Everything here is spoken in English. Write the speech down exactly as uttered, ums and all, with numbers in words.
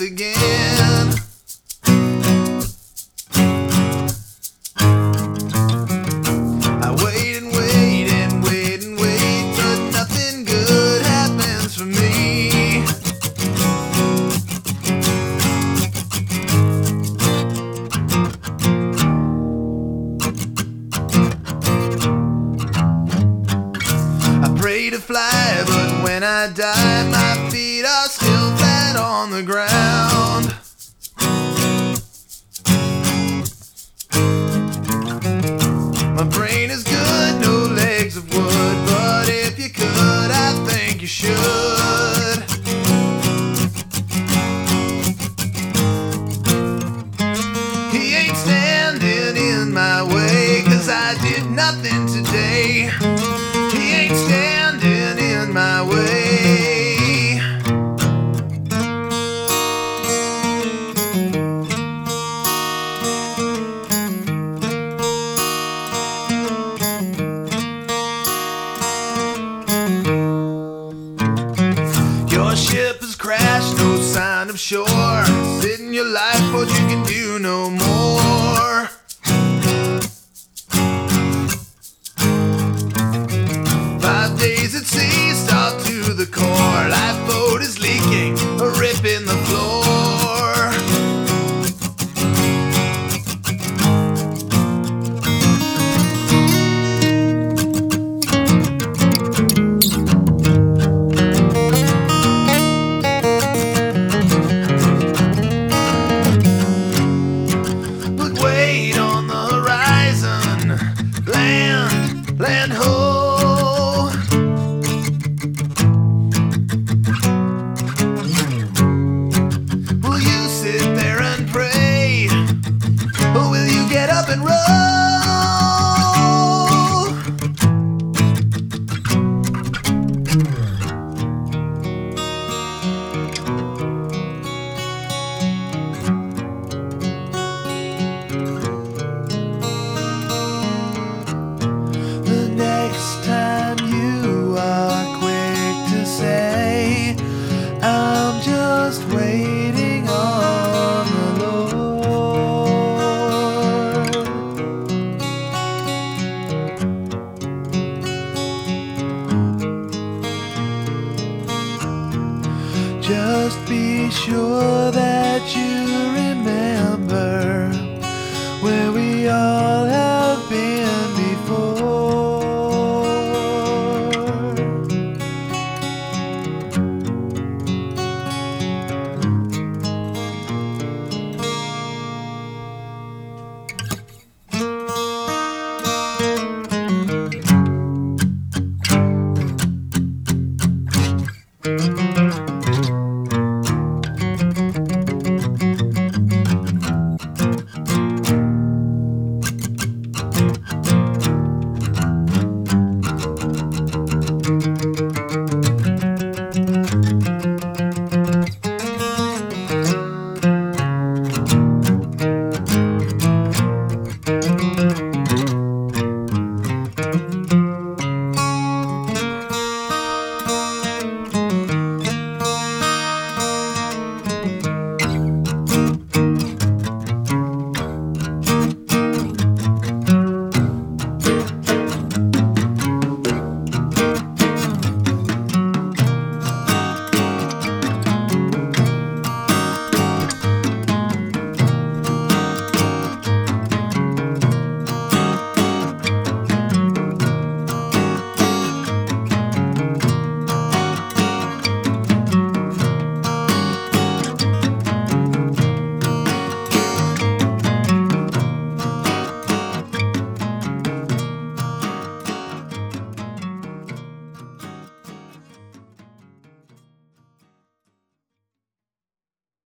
again. I wait and wait and wait and wait, but nothing good happens for me. I pray to fly, but when I die, my feet are still flat on the ground. My brain is good, no legs of wood, but if you could, I think you should. He ain't standing in my way, 'cause I did nothing today. He ain't standing in my way. Your ship has crashed, no sign of shore. Sit in your lifeboat, you can do no more. Five days at sea, start to the core. Lifeboat is leaking, a rip in the floor. But wait on the horizon, land, land ho. Will you sit there and pray, or will you get up and roll? The next time you are quick to say, I'm just waiting on the Lord. Just be sure that you remember where we all have